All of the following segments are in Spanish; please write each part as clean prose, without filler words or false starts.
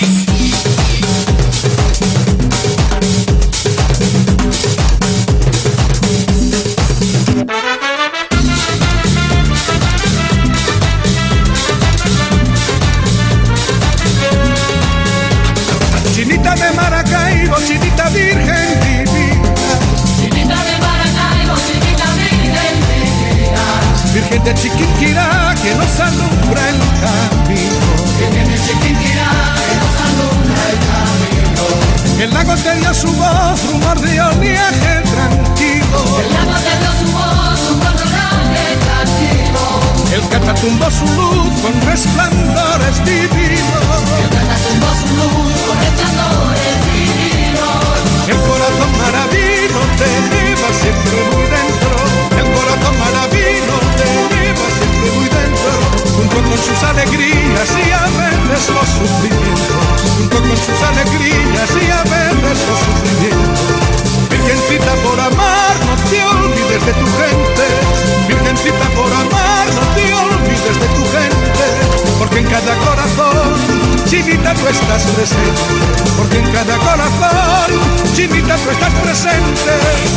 Chinita de Maracaibo, chinita virgen divina. Chinita de Maracaibo, chinita virgen divina. Virgen de Chiquinquirá que nos alumbra el camino. Virgen de Chiquinquirá que nos alumbra el camino. El lago te dio su voz, rumor de oleaje tranquilo. El lago te dio su voz, rumor de oleaje tranquilo. El Cata tumbó su luz con resplandores divinos. El Cata tumbó su luz con resplandores divinos. El corazón maravino te lleva siempre muy dentro. El corazón maravino te lleva siempre muy dentro. Junto con sus alegrías y a veces los sufrimientos. Junto con sus alegrías y a veces los sufrimientos. Virgencita por amar, no te olvides de tu gente. Virgencita por amar, no te olvides de tu gente. Porque en cada corazón, chinita, tú estás presente. Porque en cada corazón, chinita, tú estás presente.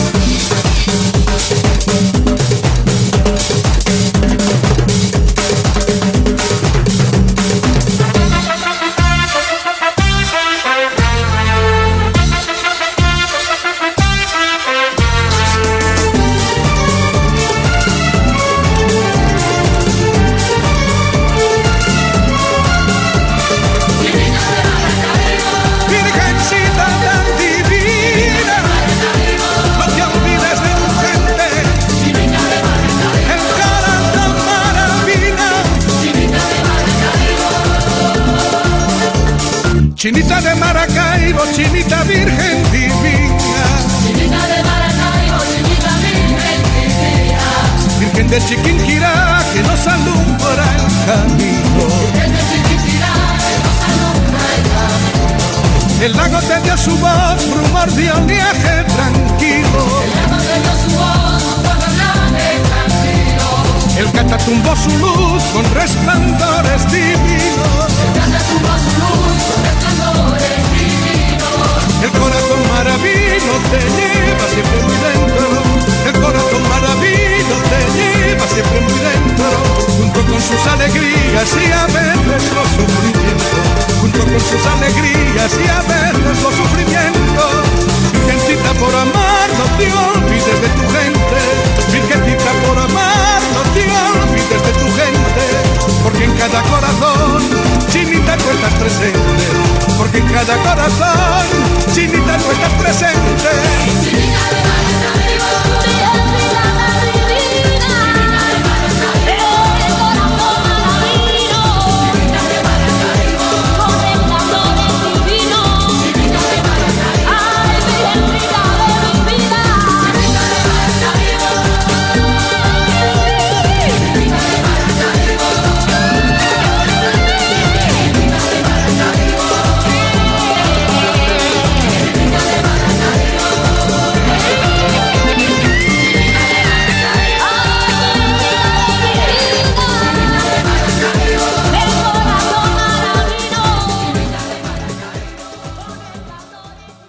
Chinita de Maracaibo, chinita virgen divina. Chinita de Maracaibo, chinita virgen divina. Virgen de Chiquinquirá que nos alumbra el camino. Virgen de Chiquinquirá que nos alumbra el camino. El lago te dio su voz, rumor de oleaje tranquilo. El lago te dio su voz, rumor de oleaje tranquilo. El Cata tumbó su luz con resplandores divinos. El Cata tumbó su luz con resplandores divinos. El corazón maravino te lleva siempre muy dentro. El corazón maravino te lleva siempre muy dentro. Junto con sus alegrías y a veces los sufrimientos. Junto con sus alegrías y a veces los sufrimientos. Virgencita por amar, no te olvides de tu gente. Virgencita por amar, no te olvides de tu gente. Porque en cada corazón, chinita, tú estás presente. Porque en cada corazón, chinita, tú estás presente. Chinita de